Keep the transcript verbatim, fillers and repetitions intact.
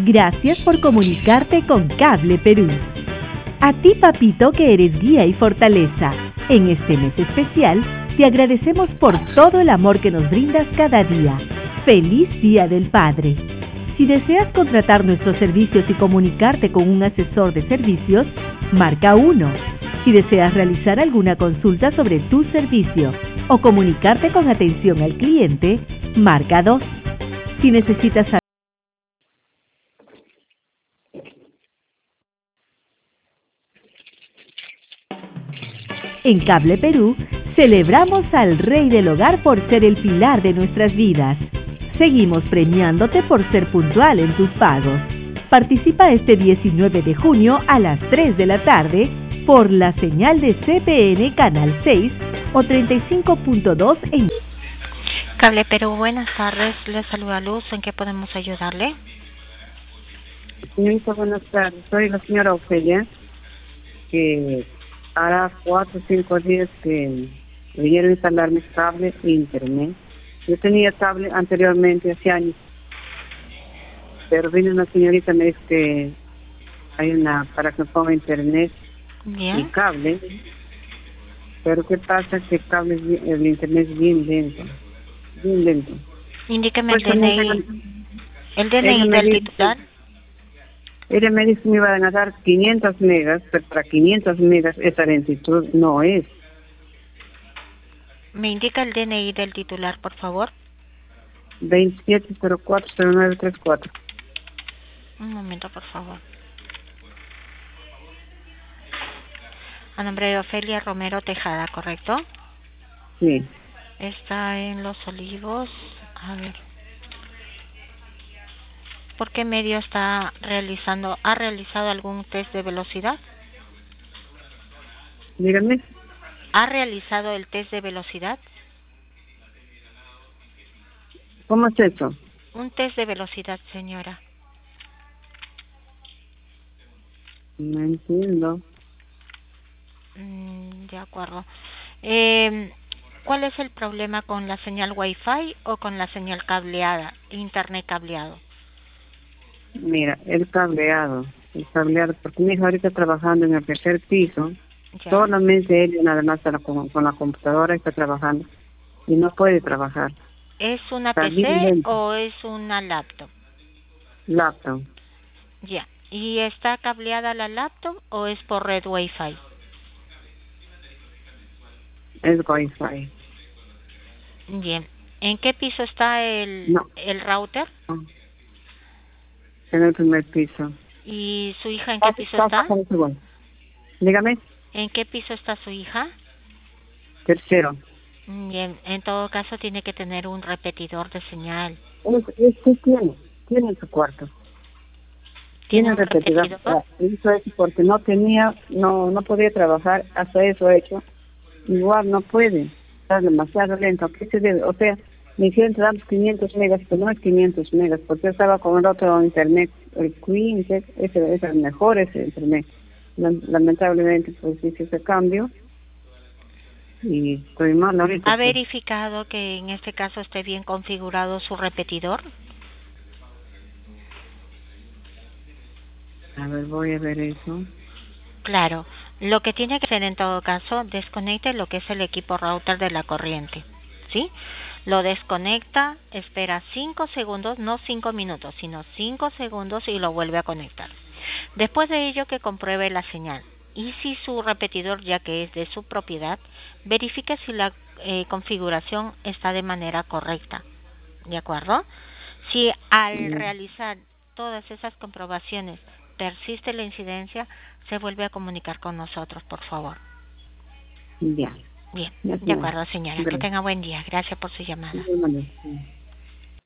Gracias por comunicarte con Cable Perú. A ti, papito, que eres guía y fortaleza. En este mes especial, te agradecemos por todo el amor que nos brindas cada día. ¡Feliz Día del Padre! Si deseas contratar nuestros servicios y comunicarte con un asesor de servicios, marca uno. Si deseas realizar alguna consulta sobre tu servicio o comunicarte con atención al cliente, marca dos. Si necesitas saber En Cable Perú, celebramos al Rey del Hogar por ser el pilar de nuestras vidas. Seguimos premiándote por ser puntual en tus pagos. Participa este diecinueve de junio a las tres de la tarde por la señal de C P N Canal seis o treinta y cinco punto dos en... Cable Perú, buenas tardes. Le saluda Luz. ¿En qué podemos ayudarle? Señorita, buenas tardes. Soy la señora Ofelia, que hará cuatro o cinco días que vinieron a instalarme cable e internet. Yo tenía cable anteriormente, hace años, pero vino una señorita y me dijo que hay una para que ponga internet Bien. y cable, pero ¿qué pasa? Que el cable, es bien- el internet es bien lento, bien lento. Indíqueme el Pues, D N I. ella- El D N ella I me del dice- titular. Ella me dijo que me iban a dar quinientas megas, pero para quinientas megas esa lentitud no es. ¿Me indica el D N I del titular, por favor? veintisiete cero cuatro cero nueve tres cuatro. Un momento, por favor. A nombre de Ofelia Romero Tejada, ¿correcto? Sí. Está en Los Olivos. A ver. ¿Por qué medio está realizando? ¿Ha realizado algún test de velocidad? Dígame. ¿Ha realizado el test de velocidad? ¿Cómo es eso? Un test de velocidad, señora. No entiendo. Mm, de acuerdo. Eh, ¿Cuál es el problema con la señal Wi-Fi o con la señal cableada, internet cableado? Mira, el cableado. El cableado, porque mi hija ahorita está trabajando en el tercer piso. Ya. Solamente ella nada más está con, con la computadora está trabajando y no puede trabajar. ¿Es una Está bien P C lento. o es una laptop? Laptop. Ya. ¿Y está cableada la laptop o es por red Wi-Fi? Es Wi-Fi. Bien. ¿En qué piso está el, No. el router? No. En el primer piso. ¿Y su hija en qué piso está? Dígame. ¿En qué piso está su hija? Tercero. Bien, en todo caso tiene que tener un repetidor de señal. Es, es, sí tiene. Tiene en su cuarto. ¿Tiene Tiene un repetidor. repetidor? Eso es porque no tenía, no, no podía trabajar. Hasta eso he hecho. Igual no puede. Está demasiado lento. ¿A qué se debe? O sea, me hicieron dar quinientos megas, pero no es quinientos megas, porque yo estaba con el otro internet, el Queen, ese, ese es el mejor ese internet. Lam- Lamentablemente, pues hice ese cambio y estoy mal ahorita. ¿Ha pues. verificado que en este caso esté bien configurado su repetidor? A ver, voy a ver eso. Claro, lo que tiene que hacer en todo caso, desconecte lo que es el equipo router de la corriente, ¿sí? Lo desconecta, espera cinco segundos, no cinco minutos, sino cinco segundos y lo vuelve a conectar. Después de ello que compruebe la señal. Y si su repetidor, ya que es de su propiedad, verifique si la eh, configuración está de manera correcta, ¿de acuerdo? Si al Mm. realizar todas esas comprobaciones persiste la incidencia, se vuelve a comunicar con nosotros, por favor. Ya. Bien, Ya, de acuerdo, señora. Que Gracias. tenga buen día. Gracias por su llamada. Igualmente.